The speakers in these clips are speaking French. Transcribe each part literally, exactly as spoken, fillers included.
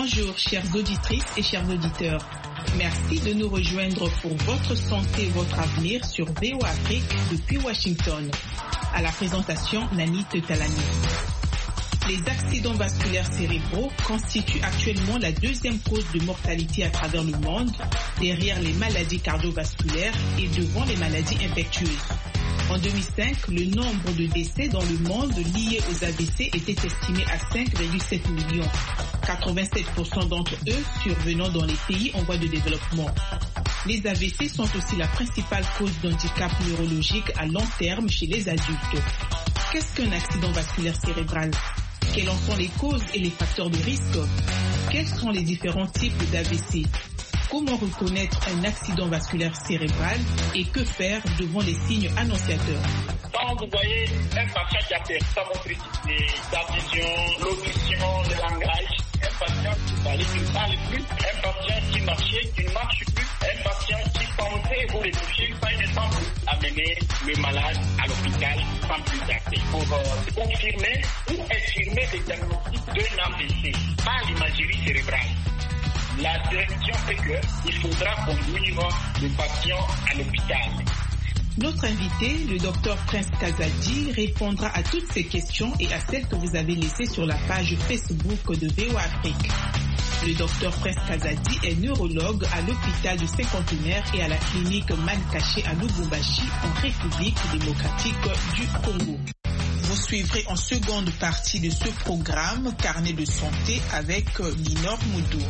Bonjour chères auditrices et chers auditeurs. Merci de nous rejoindre pour votre santé, votre avenir sur V O Afrique depuis Washington. À la présentation, Nani Tetalani. Les accidents vasculaires cérébraux constituent actuellement la deuxième cause de mortalité à travers le monde, derrière les maladies cardiovasculaires et devant les maladies infectieuses. En deux mille cinq, le nombre de décès dans le monde liés aux A V C était estimé à cinq virgule sept millions, quatre-vingt-sept pour cent d'entre eux survenant dans les pays en voie de développement. Les A V C sont aussi la principale cause d'handicap neurologique à long terme chez les adultes. Qu'est-ce qu'un accident vasculaire cérébral ? Quelles en sont les causes et les facteurs de risque ? Quels sont les différents types d'A V C ? Comment reconnaître un accident vasculaire cérébral et que faire devant les signes annonciateurs ? Quand vous voyez un patient qui a perdu sa motricité, sa vision, l'audition, le langage, un patient qui parlait, qui ne parle plus, un patient qui marchait, qui ne marche plus, un patient qui pensait vous le toucher, ça ne semble plus amener le malade à l'hôpital sans plus d'accès pour euh, confirmer ou infirmer le diagnostic d'un A V C par l'imagerie cérébrale. La direction fait qu'il faudra conduire le patient à l'hôpital. Notre invité, le docteur Prince Kazadi, répondra à toutes ces questions et à celles que vous avez laissées sur la page Facebook de V O Afrique. Le docteur Prince Kazadi est neurologue à l'hôpital du Cinquantenaire et à la clinique Mankaché à Lubumbashi, en République démocratique du Congo. Vous suivrez en seconde partie de ce programme Carnet de santé avec Linor Moudou.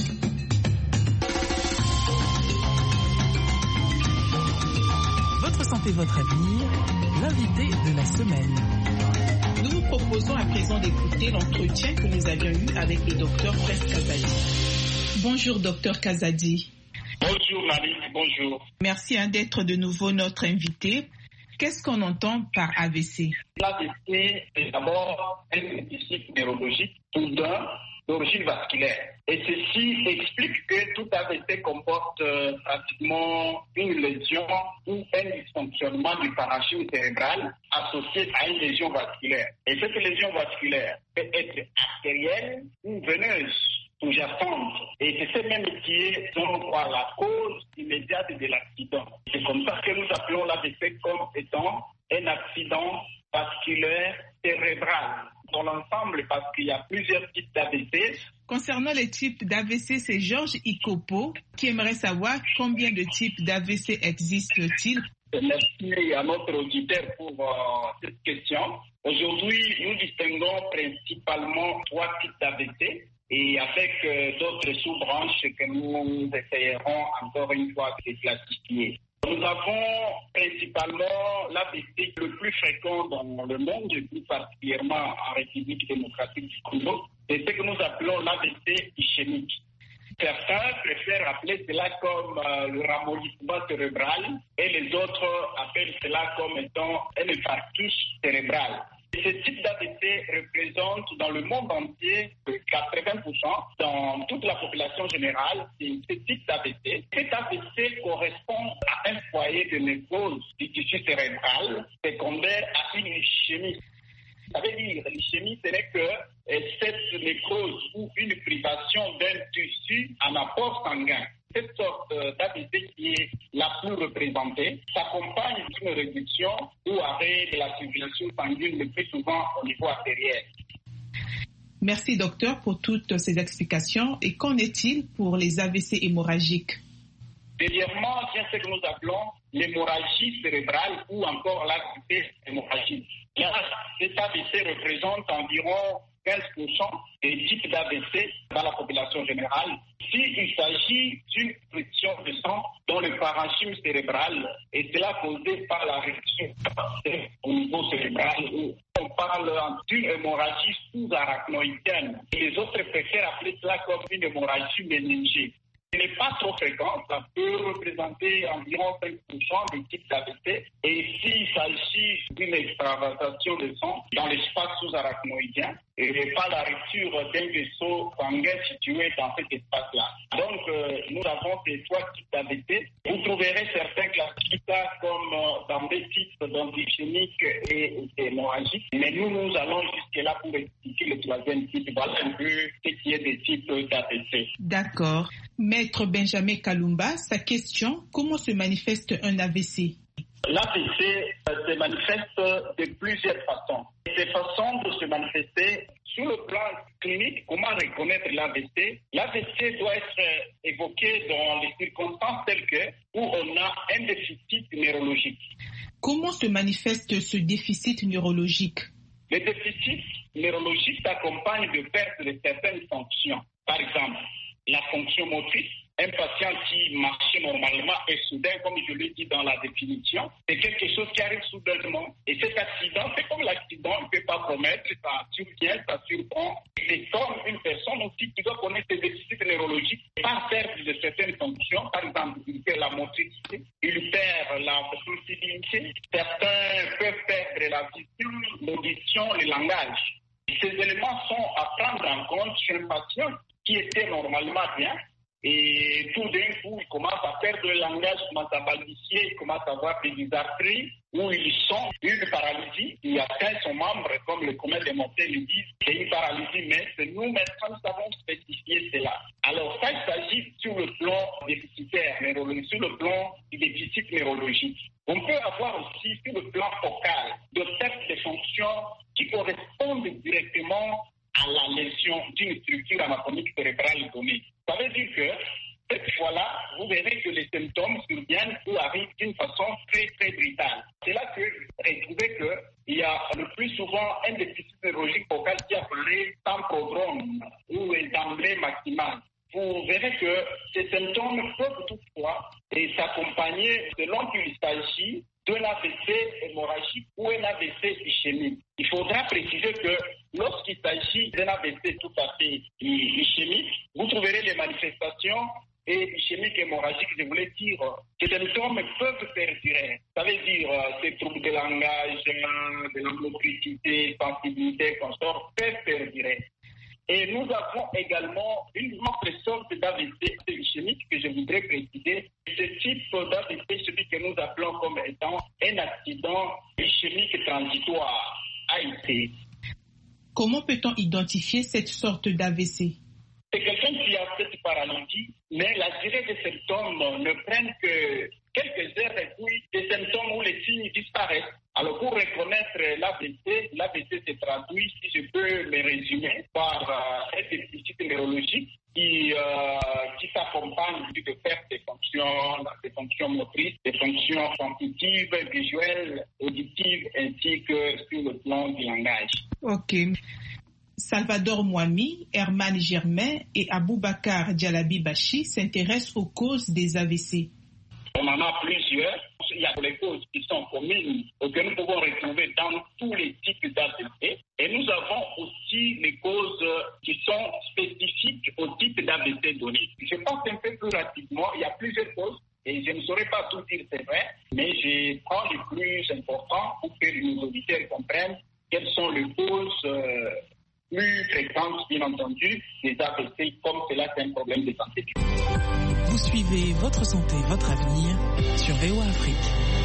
Votre santé, votre avenir, l'invité de la semaine. Nous vous proposons à présent d'écouter l'entretien que nous avions eu avec le docteur Prince Kazadi. Bonjour docteur Kazadi. Bonjour Marie, bonjour. Merci hein, d'être de nouveau notre invité. Qu'est-ce qu'on entend par A V C ? L'A V C, c'est d'abord un déficit neurologique soudain d'origine vasculaire. Et ceci explique que tout A V C comporte euh, pratiquement une lésion ou un dysfonctionnement du parenchyme cérébral associé à une lésion vasculaire. Et cette lésion vasculaire peut être artérielle ou veineuse, sous-jacente. Et c'est ce même qui est, selon moi, la cause immédiate de l'accident. C'est comme ça que nous appelons l'A V C comme étant un accident vasculaire cérébral. Dans l'ensemble, parce qu'il y a plusieurs types d'A V C. Concernant les types d'A V C, c'est Georges Ikopo qui aimerait savoir combien de types d'A V C existent-ils. Merci à notre auditeur pour euh, cette question. Aujourd'hui, nous distinguons principalement trois types d'A V C et avec euh, d'autres sous-branches que nous essayerons encore une fois de classifier. Nous avons principalement l'A V C le plus fréquent dans le monde, et plus particulièrement en République démocratique du Congo. C'est ce que nous appelons l'A V C ischémique. Certains préfèrent appeler cela comme euh, le ramollissement cérébral et les autres appellent cela comme étant un infarctus cérébral. Ce type d'A V C représente dans le monde entier quatre-vingts pour cent dans toute la population générale. C'est ce type d'A V C. Cet A V C correspond à un foyer de nécrose du tissu cérébral secondaire à une ischémie. Ça veut dire l'ischémie, ce n'est que cette nécrose ou une privation d'un tissu en apport sanguin. Cette sorte d'A V C qui est la plus représentée s'accompagne d'une réduction ou arrêt de la circulation sanguine le plus souvent au niveau artériel. Merci docteur pour toutes ces explications. Et qu'en est-il pour les A V C hémorragiques ? Dernièrement, c'est ce que nous appelons l'hémorragie cérébrale ou encore l'A V C hémorragique. Cet A V C représente environ quinze pour cent des types d'A V C dans la population générale. S'il s'agit d'une friction de sang dans le parenchyme cérébral, et cela causé par la réduction au niveau cérébral, où on parle d'une hémorragie sous-arachnoïdienne. Et les autres préfèrent appeler cela comme une hémorragie méningée. Ce n'est pas trop fréquent, ça peut représenter environ cinq pour cent des types d'A V C. Et s'il s'agit d'une extravasation de sang dans l'espace sous-arachnoïdien, et pas la rupture d'un vaisseau sanguin situé dans cet espace-là. Donc, euh, nous avons ces trois types d'A V C. Vous trouverez certains classiques ça comme euh, dans des types d'antischémiques et hémorragiques. Mais nous, nous allons jusque-là pour expliquer le troisième type. Voilà un peu ce qui est des types d'A V C. D'accord. Maître Benjamin Kalumba, sa question, comment se manifeste un A V C? L'A V C euh, se manifeste de plusieurs façons. Ces façons de se manifester, sur le plan clinique, comment reconnaître l'A V C? L'A V C doit être évoqué dans les circonstances telles que où on a un déficit neurologique. Comment se manifeste ce déficit neurologique? Le déficit neurologique s'accompagne de perte de certaines fonctions. Par exemple, la fonction motrice. Un patient qui marchait normalement et soudain, comme je l'ai dit dans la définition, c'est quelque chose qui arrive soudainement. Et cet accident, c'est comme l'accident, on ne peut pas promettre, ça survient, ça surprend. C'est comme une personne aussi qui doit connaître ses déficits neurologiques par perte de certaines fonctions. Par exemple, il perd la motricité, il perd la sensibilité. Certains peuvent perdre la vision, l'audition, le langage. Ces éléments sont à prendre en compte chez un patient qui était normalement bien. Et tout d'un coup, il commence à perdre le langage, il commence à balbutier, il commence à avoir des dysarthries où ils sont une paralysie. Il atteint son membre, comme le commun des mortels le disent, c'est une paralysie, mais c'est nous, médecins, nous savons spécifier cela. Alors, ça, il s'agit sur le plan déficitaire neurologique, sur le plan du déficit neurologique. On peut avoir aussi sur le plan focal de perte de fonctions qui correspondent directement à la lésion d'une structure anatomique cérébrale donnée. Ça veut dire que cette fois-là, vous verrez que les symptômes surviennent ou arrivent d'une façon très très brutale. C'est là que j'ai trouvé qu'il y a le plus souvent un déficit neurologique focal qui apparaît sans prodrome ou d'emblée maximale. Vous verrez que ces symptômes peuvent toutefois s'accompagner selon qu'il s'agit d'un A V C hémorragique ou un A V C ischémique. Il faudra préciser que lorsqu'il s'agit d'un A V C tout à fait ischémique, vous trouverez les manifestations et ischémique hémorragique, je voulais dire que les symptômes peuvent perdurer. Ça veut dire euh, ces troubles de langage, de la motricité, sensibilité, consort peuvent perdurer. Et nous avons également une autre sorte d'A V C ischémique que je voudrais préciser. Ce type d'A V C, celui que nous appelons comme étant un accident ischémique transitoire, A I C. Comment peut-on identifier cette sorte d'A V C? C'est quelqu'un qui a cette paralysie, mais la durée des symptômes ne prennent que quelques heures et puis des symptômes où les signes disparaissent. Alors pour reconnaître l'A V C, l'A V C se traduit, si je peux le résumer, par euh, un déficit neurologique qui, euh, qui s'accompagne de perte des fonctions, des fonctions motrices, des fonctions sensitives, visuelles, auditives, ainsi que sur le plan du langage. Ok. Salvador Mouami, Herman Germain et Aboubakar Dialabi Bachi s'intéressent aux causes des A V C. On en a plusieurs. Il y a les causes qui sont communes que nous pouvons retrouver dans tous les types d'A V C. Et nous avons aussi les causes qui sont spécifiques au type d'A V C donné. Je passe un peu plus rapidement. Il y a plusieurs causes. Et je ne saurais pas tout dire, c'est vrai, mais je prends les plus importants pour que nos auditeurs comprennent quelles sont les causes euh, plus fréquentes, bien entendu, des A V C, comme cela, c'est un problème de santé. Vous suivez Votre Santé, Votre Avenir sur V O A Afrique.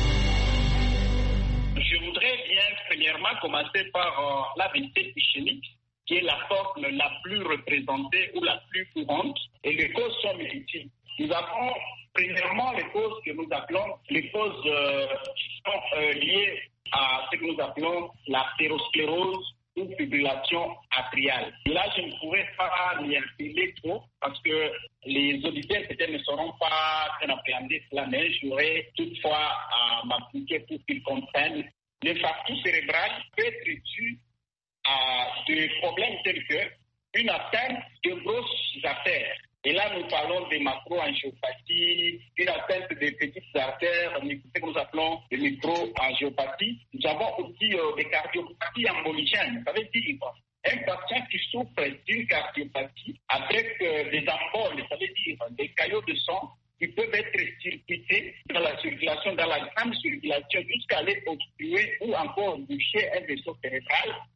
Je voudrais bien, premièrement, commencer par euh, l'A V C ischémique, qui est la forme la plus représentée ou la plus courante, et les causes sont multiples. Nous avons, premièrement, les causes que nous appelons les causes euh, qui sont euh, liées à ce que nous appelons l'athérosclérose ou fibrillation atriale. Là, je ne pourrais pas m'y appeler trop parce que les auditeurs peut-être ne sauront pas très appréhender cela, mais j'aurais toutefois à m'appliquer pour qu'ils comprennent. L'infarctus cérébral peut être dû à des problèmes tels que une atteinte de grosses artères. Et là, nous parlons des macroangiopathies, une atteinte des petites artères, ce que nous appelons des microangiopathies. Nous avons aussi euh, des cardiopathies emboligènes. Ça veut dire un patient qui souffre d'une cardiopathie avec euh, des emboles, ça veut dire des caillots de sang qui peuvent être circuités dans la circulation, dans la grande circulation, jusqu'à aller obstruer ou encore boucher un vaisseau cérébral.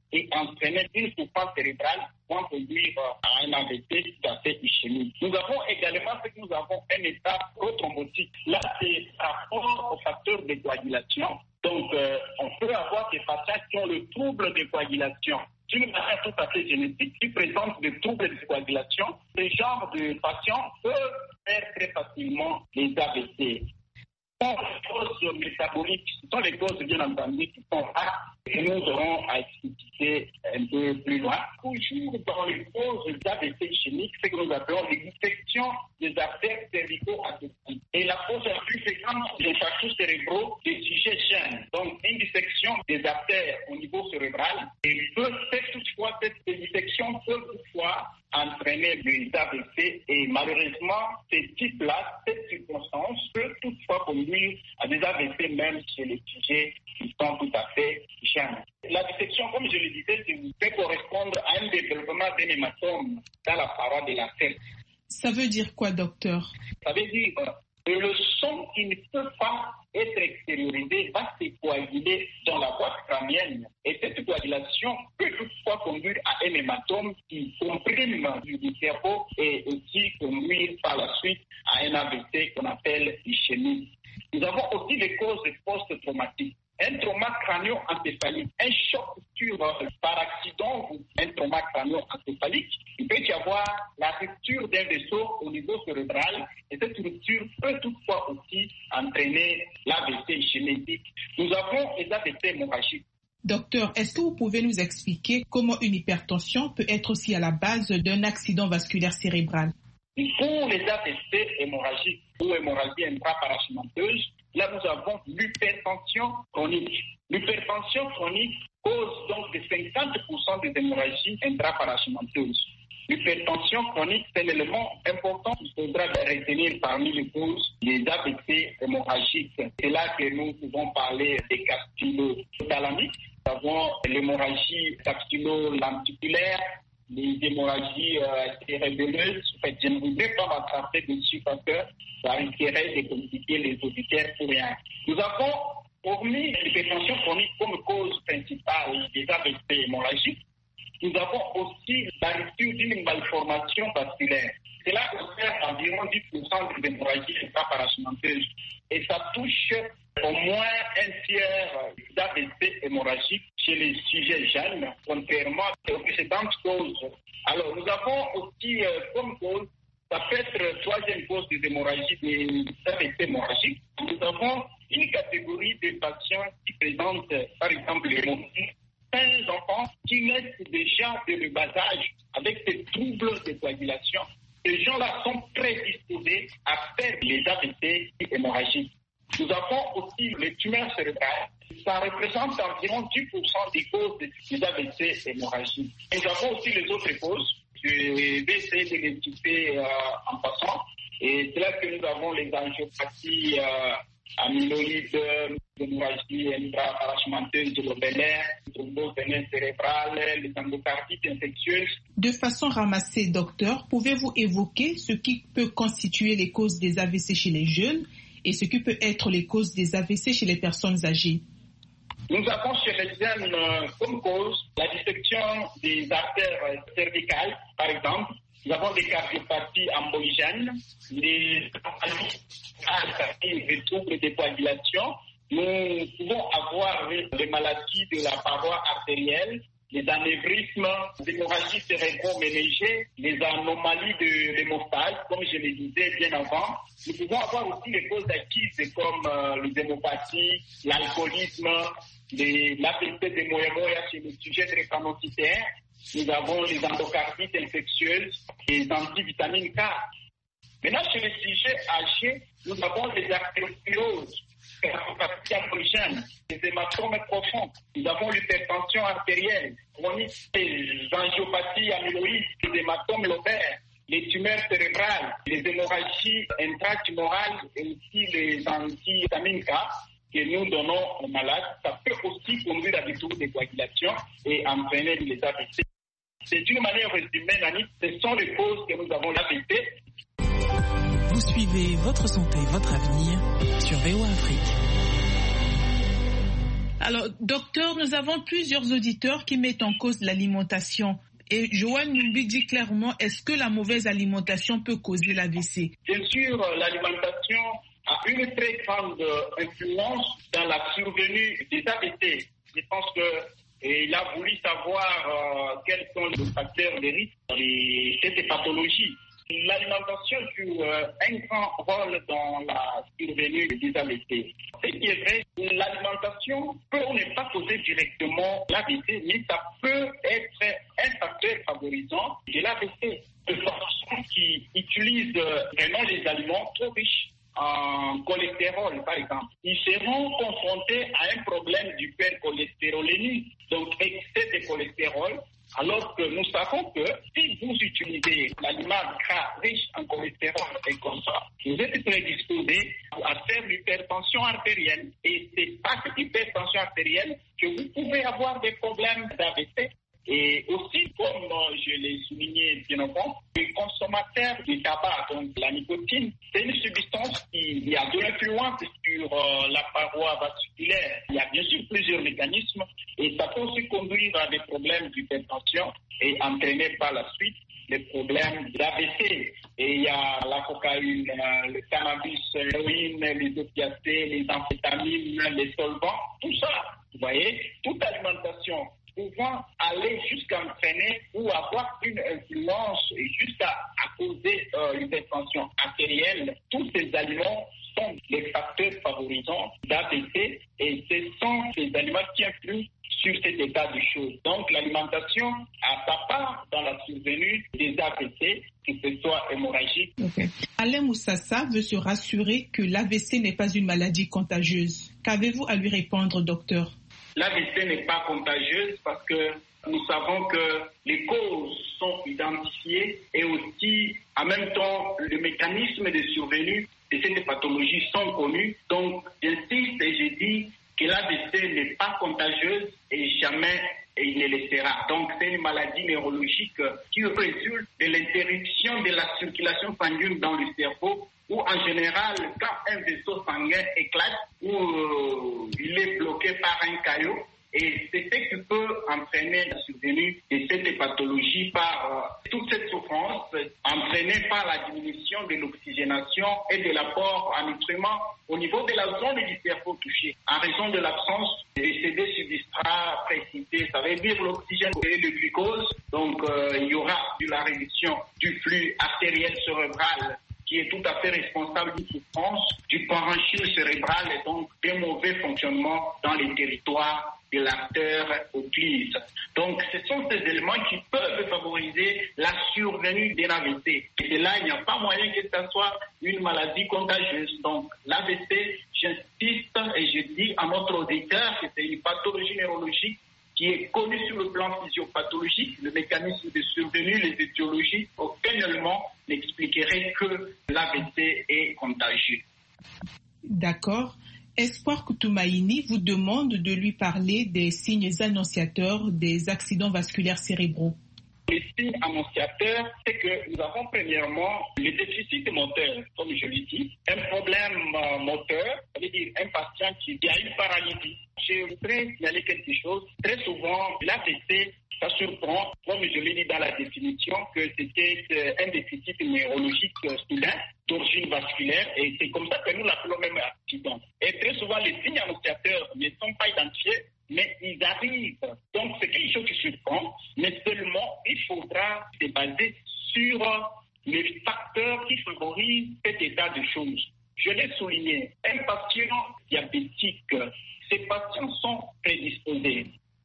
et entraîner une souffrance cérébrale pour conduire à un A V C tout à fait ischémique. Nous avons également ce que nous avons un état prothrombotique. Là, c'est rapport au facteur de coagulation. Donc, euh, on peut avoir des patients qui ont le trouble de coagulation d'une manière tout à fait génétique, qui présentent des troubles de coagulation. Ce genre de patients peuvent faire très facilement les A V C. Les causes métaboliques, ce sont les causes, bien entendu, qui sont rares et nous aurons à expliquer un peu plus loin. Toujours dans les causes d'A V C ischémique, c'est que nous appelons l'infection des artères cérébro-abdominales. Et la cause la plus fréquente des infarctus cérébraux des sujets jeunes. Donc, une dissection des artères au niveau cérébral. Et peut faire toutefois, cette dissection peut toutefois entraîner des A V C. Et malheureusement, ces types-là, cette circonstance peut toutefois conduire à des A V C même chez les sujets qui sont tout à fait jeunes. La dissection, comme je le disais, peut correspondre à un développement d'un hématome dans la paroi de la tête. Ça veut dire quoi, docteur? Ça veut dire que le sang qui ne peut pas être extériorisé va se coaguler dans la boîte crânienne. Et cette coagulation peut toutefois conduire à un hématome qui comprime du cerveau et aussi conduire par la suite à un A V C qu'on appelle ischémie. Nous avons aussi les causes post-traumatiques. Un trauma crânio-encéphalique, un choc sur, par accident ou un trauma crânio-encéphalique, il peut y avoir la rupture d'un vaisseau au niveau cérébral et cette rupture peut toutefois aussi entraîner l'A V C ischémique. Nous avons les A V C hémorragiques. Docteur, est-ce que vous pouvez nous expliquer comment une hypertension peut être aussi à la base d'un accident vasculaire cérébral? Pour les A V C hémorragiques ou hémorragie intraparachmenteuse, là, nous avons l'hypertension chronique. L'hypertension chronique cause donc de cinquante pour cent des hémorragies intraparachmenteuses. L'hypertension chronique, c'est un élément important qu'il faudra retenir parmi les causes des A V C hémorragiques. C'est là que nous pouvons parler des capsulothalamiques. Nous avons l'hémorragie capsulo-lenticulaire, les hémorragies euh, cérébelleuses. En fait, je ne voudrais pas m'attraper dessus parce que ça risquerait de compliquer les auditeurs pour rien. Nous avons, hormis l'hypertension chronique comme cause principale des A V C hémorragiques, nous avons aussi la rupture d'une malformation vasculaire. Cela concerne environ dix pour cent des hémorragies intraparachmenteuses et ça touche au moins un tiers d'A V C hémorragiques chez les sujets jeunes, contrairement aux précédentes causes. Alors, nous avons aussi euh, comme cause, ça peut être la troisième cause des hémorragies, des A V C hémorragiques. Nous avons une catégorie de patients qui présentent, par exemple, l'hémorragie. quinze enfants qui naissent déjà de le bas âge avec des troubles de coagulation. Ces gens-là sont prédisposés à faire les A V C hémorragiques. Nous avons aussi les tumeurs cérébrales. Ça représente environ dix pour cent des causes des A V C hémorragiques. Nous avons aussi les autres causes. Je vais essayer de les citer euh, en passant. Et c'est là que nous avons les angiopathies euh, amyloïdes, l'hémorragie intraparachmenteuse de l'obélaire, les thromboses veineuses cérébrales, les endocardites infectieuses. De façon ramassée, docteur, pouvez-vous évoquer ce qui peut constituer les causes des A V C chez les jeunes et ce qui peut être les causes des A V C chez les personnes âgées? Nous avons chez les jeunes euh, comme cause la dissection des artères cervicales, par exemple. Nous avons des cardiopathies emboligènes, les des troubles de coagulation. Nous pouvons avoir des maladies de la paroi artérielle, les anévrismes, les hémorragies cérébro-méningées, les anomalies de l'hémostase, comme je le disais bien avant. Nous pouvons avoir aussi les causes acquises comme euh, les hémopathies, l'alcoolisme, l'A V C de Moya-Moya chez les sujets drépanocytaires. Nous avons les endocardites infectieuses, les antivitamines K. Maintenant, chez les sujets âgés, nous avons les artérioscléroses, les hématomes profonds. Nous avons l'hypertension artérielle, chronique, les angiopathies amyloïdes, les hématomes lobaires, les tumeurs cérébrales, les hémorragies intratumorales et aussi les antivitamines K que nous donnons aux malades. Ça peut aussi conduire à des troubles de coagulation et entraîner les A V C. C'est d'une manière résumée, Nani, ce sont les causes que nous avons l'A V C. Vous suivez Votre Santé, Votre Avenir sur V O A Afrique. Alors, docteur, nous avons plusieurs auditeurs qui mettent en cause l'alimentation. Et Joanne Numbi dit clairement, est-ce que la mauvaise alimentation peut causer l'A V C? Bien sûr, l'alimentation a une très grande influence dans la survenue des A V C. Je pense qu'il a voulu savoir euh, quels sont les facteurs de risque de cette pathologie. L'alimentation joue euh, un grand rôle dans la survenue des A V C. Ce qui est vrai, l'alimentation peut ne pas causer directement l'A V C, mais ça peut être un facteur favorisant de l'A V C. De personnes qui utilisent vraiment les aliments trop riches en cholestérol, par exemple, ils seront confrontés à un problème d'hypercholestérolémie, donc excès de cholestérol, alors que nous savons que si vous utilisez l'aliment gras riche en cholestérol et comme ça, vous êtes prédisposé à faire l'hypertension artérielle. Et c'est par cette hypertension artérielle que vous pouvez avoir des problèmes d'A V C. Et aussi, comme je l'ai souligné bien avant, les consommateurs du tabac, donc la nicotine, c'est une substance qui a de l'influence sur euh, la paroi vasculaire. Il y a bien sûr plusieurs mécanismes et ça peut aussi conduire à des problèmes d'hypertension et entraîner par la suite des problèmes d'A V C. Et il y a la cocaïne, le cannabis, l'héroïne, les opiacés, les amphétamines, les solvants, tout ça. Vous voyez, toute alimentation pouvant aller jusqu'à entraîner ou avoir une influence jusqu'à à causer euh, une hypertension artérielle. Tous ces aliments sont les facteurs favorisants d'A V C et ce sont ces aliments qui influent sur cet état de choses. Donc l'alimentation a sa part dans la survenue des A V C, que ce soit hémorragique. Okay. Alain Moussassa veut se rassurer que l'A V C n'est pas une maladie contagieuse. Qu'avez-vous à lui répondre, docteur? L'A V C n'est pas contagieuse parce que nous savons que les causes sont identifiées et aussi, en même temps, le mécanisme de survenue de cette pathologie sont connus. Donc, j'insiste et je dis que l'A V C n'est pas contagieuse et jamais il ne le sera. Donc, c'est une maladie neurologique qui résulte de l'interruption de la circulation sanguine dans le cerveau, où en général, quand un vaisseau sanguin éclate, ou euh, il est bloqué par un caillot, et c'est ce qui peut entraîner la survenue de cette pathologie par euh, toute cette souffrance, entraînée par la diminution de l'oxygénation et de l'apport en nutriments au niveau de la zone du cerveau touchée, en raison de l'absence de C D substrat précité, ça veut dire l'oxygène et le glucose. Donc euh, il y aura de la réduction du flux artériel cérébral qui est tout à fait responsable d'une souffrance, du parenchyme cérébral et donc des mauvais fonctionnements dans les territoires de l'artère oculaire. Donc, ce sont ces éléments qui peuvent favoriser la survenue d'un A V C. Et là, il n'y a pas moyen que ce soit une maladie contagieuse. Donc, l'A V C, j'insiste et je dis à notre auditeur que c'est une pathologie neurologique qui est connue sur le plan physiopathologique, le mécanisme de survenue, les étiologies, aucun élément n'expliquerait que l'A V C est contagieux. D'accord. Espoir Koutumaini vous demande de lui parler des signes annonciateurs des accidents vasculaires cérébraux. Les signes annonciateurs, c'est que nous avons premièrement le déficit moteur, comme je l'ai dit, un problème moteur, ça veut dire un patient qui a une paralysie. Je voudrais signaler quelque chose. Très souvent, l'A V C, ça surprend, comme je l'ai dit dans la définition, que c'était un déficit neurologique soudain d'origine vasculaire et c'est comme ça que nous l'appelons même accident. Et très souvent, les signes annonciateurs ne sont pas identifiés, mais ils arrivent. Donc, c'est quelque chose qui surprend, mais seulement il faudra se baser sur les facteurs qui favorisent cet état de choses. Je l'ai souligné, un patient diabétique, ces patients sont prédisposés.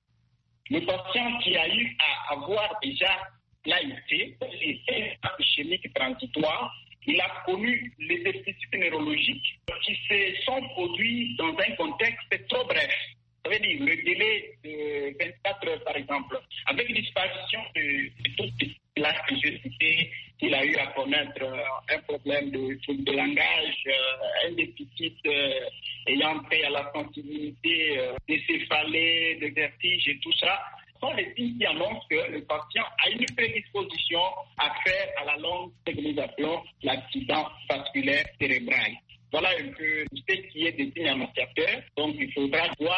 Le patient qui a eu à avoir déjà l'A I C, les tests chimiques transitoires, il a connu les déficits neurologiques qui se sont produits dans un contexte trop bref. Ça veut dire le délai de vingt-quatre heures, par exemple, avec disparition de, de toutes les classes que j'ai citées, il a eu à connaître euh, un problème de trouble de langage, euh, un déficit euh, ayant trait à la sensibilité, euh, des céphalées, des vertiges et tout ça, sont les signes qui annoncent que le patient a une prédisposition à faire à la longue ce que nous appelons l'accident vasculaire cérébral. Voilà un peu ce qui est des signes annonciateurs. Donc, il faudra voir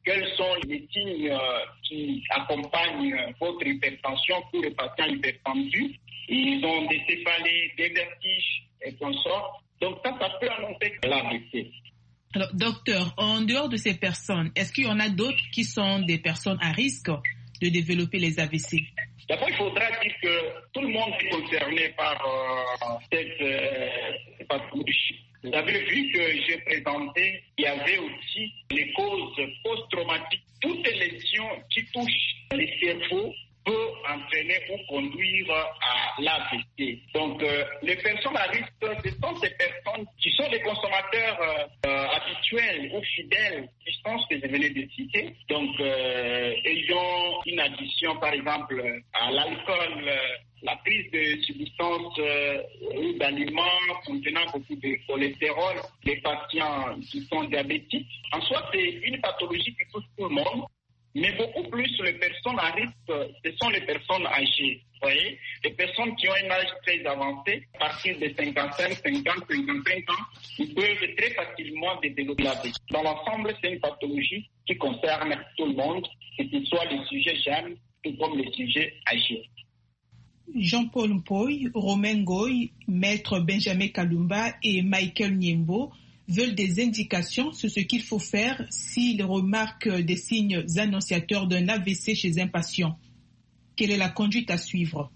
quels sont les signes euh, qui accompagnent votre hypertension pour les patients hypertendus. Ils ont des céphalées, des vertiges et consorts. Donc ça, ça peut annoncer l'A V C. Alors, docteur, en dehors de ces personnes, est-ce qu'il y en a d'autres qui sont des personnes à risque de développer les A V C? D'abord, il faudra dire que tout le monde est concerné par euh, cette euh, pathologie. Vous avez vu que j'ai présenté, il y avait aussi les causes post-traumatiques. Toutes les lésions qui touchent les cerveaux peuvent entraîner ou conduire à l'A V C. Donc, euh, les personnes à risque, ce sont ces personnes qui sont des consommateurs euh, euh, habituels ou fidèles des substances que je venais de citer. Donc, euh, ayant une addiction, par exemple, à l'alcool, euh, la prise de substances euh, ou d'aliments contenant beaucoup de cholestérol, les patients qui sont diabétiques. En soi, c'est une pathologie qui touche tout le monde. Mais beaucoup plus, les personnes à risque, ce sont les personnes âgées. Vous voyez, les personnes qui ont un âge très avancé, à partir de cinquante-cinq, cinquante, cinquante-cinq ans, ils peuvent très facilement développer la vie. Dans l'ensemble, c'est une pathologie qui concerne tout le monde, que ce soit les sujets jeunes tout comme les sujets âgés. Jean-Paul Mpoy, Romain Goy, Maître Benjamin Kalumba et Michael Niembo veulent des indications sur ce qu'il faut faire s'ils remarquent des signes annonciateurs d'un A V C chez un patient. Quelle est la conduite à suivre?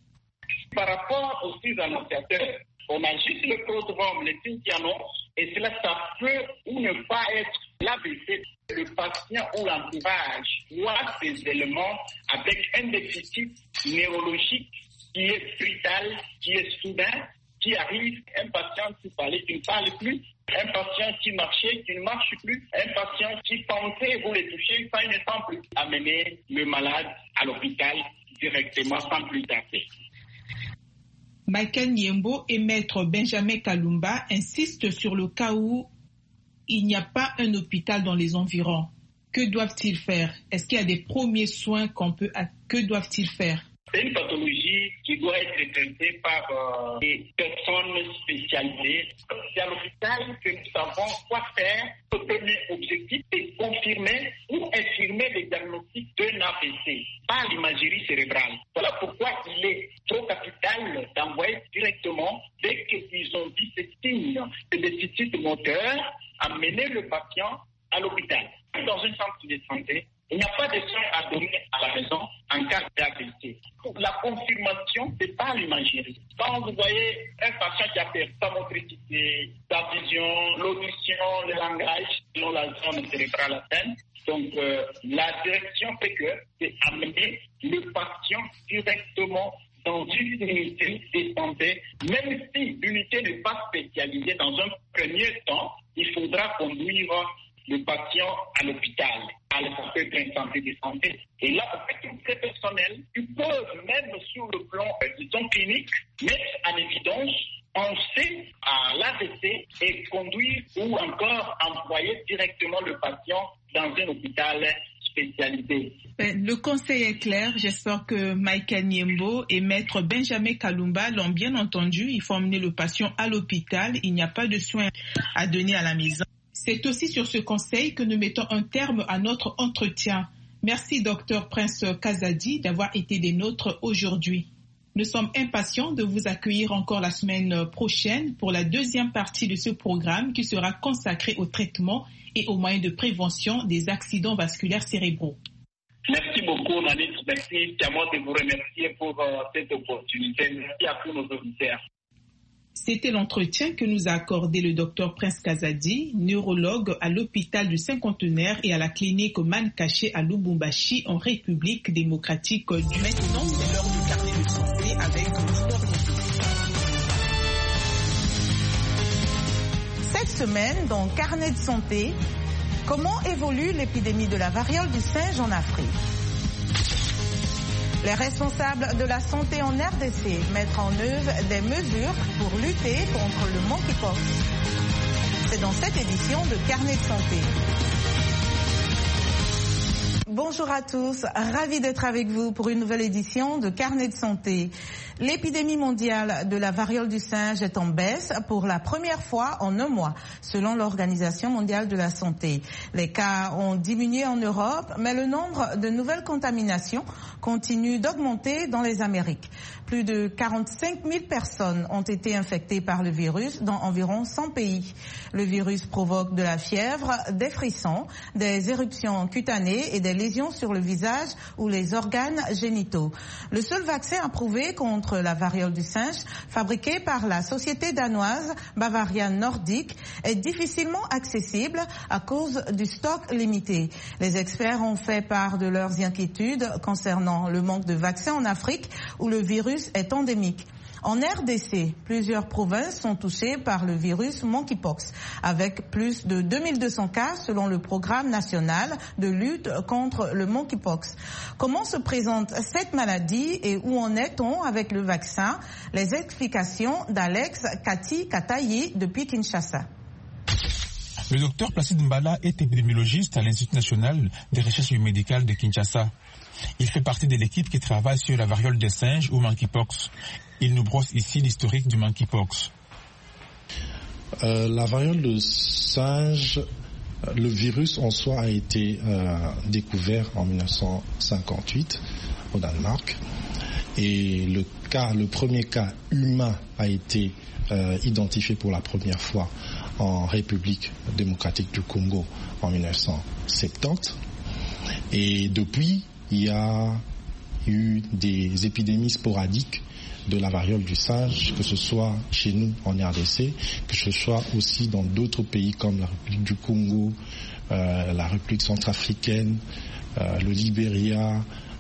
Par rapport aux signes annonciateurs, on a juste le prodrome, les signes qui annoncent, et cela, ça peut ou ne pas être l'A V C. Le patient ou l'entourage voit ces éléments avec un déficit neurologique qui est brutal, qui est soudain, qui arrive, un patient qui parlait, qui ne parle plus, un patient qui marchait, qui ne marche plus, un patient qui pensait vous le toucher, ça il ne sent plus. Amener le malade à l'hôpital directement sans plus tarder. Michael Niembo et Maître Benjamin Kalumba insistent sur le cas où il n'y a pas un hôpital dans les environs. Que doivent-ils faire? Est-ce qu'il y a des premiers soins qu'on peut... Que doivent-ils faire? C'est une pathologie qui doit être traitée par euh, des personnes spécialisées. C'est à l'hôpital que nous savons quoi faire. Le premier objectif est confirmer ou infirmer le diagnostic d'un A V C par l'imagerie cérébrale. Voilà pourquoi il est trop capital d'envoyer directement, dès qu'ils ont dit ces signes de déficit moteur, amener le patient à l'hôpital. Dans un centre de santé, il n'y a pas de soins à donner à la maison en cas d'A V C. La confirmation, c'est pas l'imagerie. Quand vous voyez un patient qui a perdu sa motricité, sa vision, l'audition, le langage, selon la zone cérébrale atteinte, donc euh, la direction fait que c'est amener le patient directement dans une unité de santé, même si l'unité n'est pas spécialisée dans un premier temps, il faudra conduire le patient à l'hôpital, à ça peut être un centre de santé. Et là, en fait, tous ces personnels qui peuvent, même sur le plan, disons, clinique, mettre en évidence, penser à l'A V C et conduire ou encore envoyer directement le patient dans un hôpital spécialisé. Le conseil est clair. J'espère que Michael Niembo et Maître Benjamin Kalumba l'ont bien entendu. Il faut emmener le patient à l'hôpital. Il n'y a pas de soins à donner à la maison. C'est aussi sur ce conseil que nous mettons un terme à notre entretien. Merci, Docteur Prince Kazadi, d'avoir été des nôtres aujourd'hui. Nous sommes impatients de vous accueillir encore la semaine prochaine pour la deuxième partie de ce programme qui sera consacré au traitement et aux moyens de prévention des accidents vasculaires cérébraux. Merci beaucoup, Nanit. Merci, c'est à moi de vous remercier pour euh, cette opportunité. Merci à tous nos auditeurs. C'était l'entretien que nous a accordé le docteur Prince Kazadi, neurologue à l'hôpital du Cinquantenaire et à la clinique Mankaché à Lubumbashi en République démocratique du Maintenant, c'est l'heure du carnet de santé avec Cette semaine, dans Carnet de santé, comment évolue l'épidémie de la variole du singe en Afrique? Les responsables de la santé en R D C mettent en œuvre des mesures pour lutter contre le monkeypox. C'est dans cette édition de Carnet de santé. Bonjour à tous, ravi d'être avec vous pour une nouvelle édition de Carnet de santé. L'épidémie mondiale de la variole du singe est en baisse pour la première fois en un mois, selon l'Organisation mondiale de la santé. Les cas ont diminué en Europe, mais le nombre de nouvelles contaminations continue d'augmenter dans les Amériques. Plus de quarante-cinq mille personnes ont été infectées par le virus dans environ cent pays. Le virus provoque de la fièvre, des frissons, des éruptions cutanées et des lésions sur le visage ou les organes génitaux. Le seul vaccin approuvé contre la variole du singe, fabriqué par la société danoise Bavarian Nordic, est difficilement accessible à cause du stock limité. Les experts ont fait part de leurs inquiétudes concernant le manque de vaccins en Afrique où le virus est endémique. En R D C, plusieurs provinces sont touchées par le virus monkeypox, avec plus de deux mille deux cents cas selon le programme national de lutte contre le monkeypox. Comment se présente cette maladie et où en est-on avec le vaccin? Les explications d'Alex Kati Katayi depuis Kinshasa. Le docteur Placide Mbala est épidémiologiste à l'Institut national des recherches médicales de Kinshasa. Il fait partie de l'équipe qui travaille sur la variole des singes ou monkeypox. Il nous brosse ici l'historique du monkeypox. Euh, la variole de singe, le virus en soi a été euh, découvert en mille neuf cent cinquante-huit au Danemark. Et le cas, le premier cas humain a été euh, identifié pour la première fois en République démocratique du Congo en mille neuf cent soixante-dix. Et depuis, il y a eu des épidémies sporadiques de la variole du singe, que ce soit chez nous en R D C, que ce soit aussi dans d'autres pays comme la République du Congo, euh, la République centrafricaine, euh, le Libéria,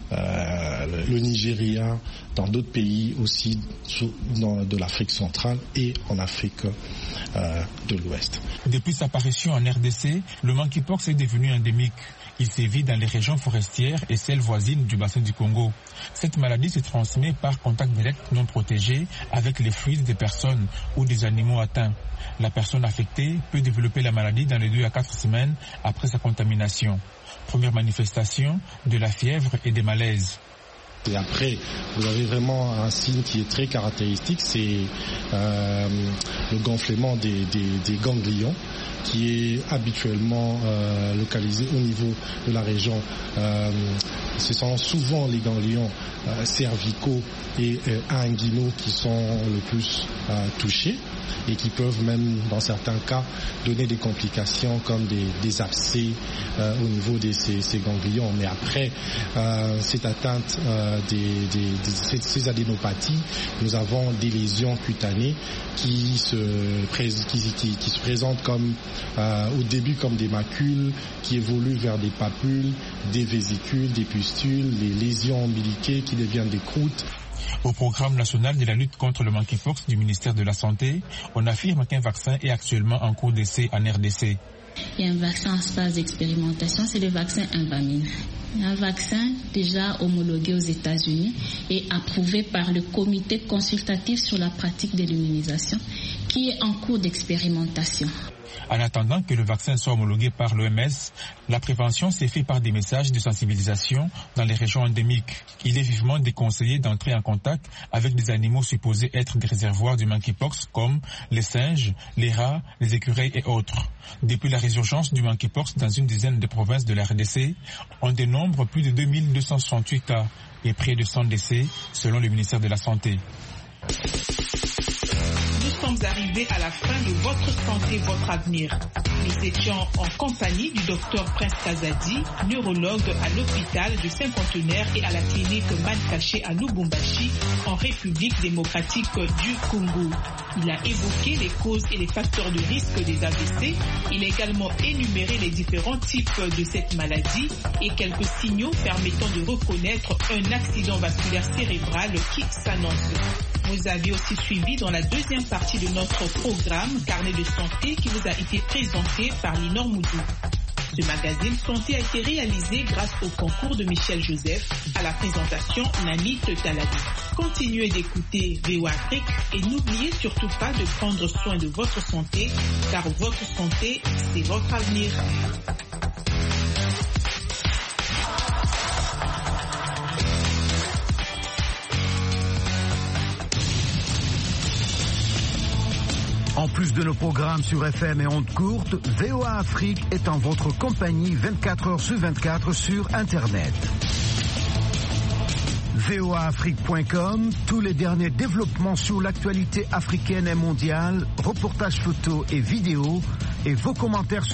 euh, le Nigeria, dans d'autres pays aussi dans, de l'Afrique centrale et en Afrique euh, de l'Ouest. Depuis sa parution en R D C, le monkeypox est devenu endémique. Il sévit dans les régions forestières et celles voisines du bassin du Congo. Cette maladie se transmet par contact direct non protégé avec les fluides des personnes ou des animaux atteints. La personne affectée peut développer la maladie dans les deux à quatre semaines après sa contamination. Première manifestation, de la fièvre et des malaises. Et après, vous avez vraiment un signe qui est très caractéristique, c'est euh, le gonflement des, des, des ganglions, qui est habituellement euh, localisé au niveau de la région. Euh, ce sont souvent les ganglions euh, cervicaux et euh, inguinaux qui sont le plus euh, touchés et qui peuvent même, dans certains cas, donner des complications comme des, des abcès euh, au niveau de ces, ces ganglions. Mais après euh, cette atteinte euh, des, des, des, ces, ces adénopathies, nous avons des lésions cutanées qui se, qui, qui, qui se présentent comme euh, au début comme des macules, qui évoluent vers des papules, des vésicules, des pustules, les lésions ombiliquées qui deviennent des croûtes. Au programme national de la lutte contre le monkeypox du ministère de la Santé, on affirme qu'un vaccin est actuellement en cours d'essai en R D C. Il y a un vaccin en phase d'expérimentation, c'est le vaccin Invamine. Un vaccin déjà homologué aux États-Unis et approuvé par le comité consultatif sur la pratique de l'immunisation qui est en cours d'expérimentation. En attendant que le vaccin soit homologué par l'O M S, la prévention s'est faite par des messages de sensibilisation dans les régions endémiques. Il est vivement déconseillé d'entrer en contact avec des animaux supposés être des réservoirs du monkeypox comme les singes, les rats, les écureuils et autres. Depuis la résurgence du monkeypox dans une dizaine de provinces de la R D C, on dénombre plus de deux mille deux cent soixante-huit cas et près de cent décès selon le ministère de la Santé. Nous sommes arrivés à la fin de Votre Santé, Votre Avenir. Nous étions en compagnie du docteur Prince Kazadi, neurologue à l'hôpital de Saint-Contenaire et à la clinique Mankaché à Lubumbashi, en République démocratique du Congo. Il a évoqué les causes et les facteurs de risque des A V C. Il a également énuméré les différents types de cette maladie et quelques signaux permettant de reconnaître un accident vasculaire cérébral qui s'annonce. Vous avez aussi suivi dans la deuxième partie de notre programme Carnet de santé qui vous a été présenté par Linor Moudou. Ce magazine santé a été réalisé grâce au concours de Michel Joseph, à la présentation Nani Tetaladi. Continuez d'écouter V O A Afrique et n'oubliez surtout pas de prendre soin de votre santé, car votre santé, c'est votre avenir. En plus de nos programmes sur F M et ondes courtes, V O A Afrique est en votre compagnie vingt-quatre heures sur vingt-quatre sur Internet. V O A Afrique point com, tous les derniers développements sur l'actualité africaine et mondiale, reportages photos et vidéos, et vos commentaires sur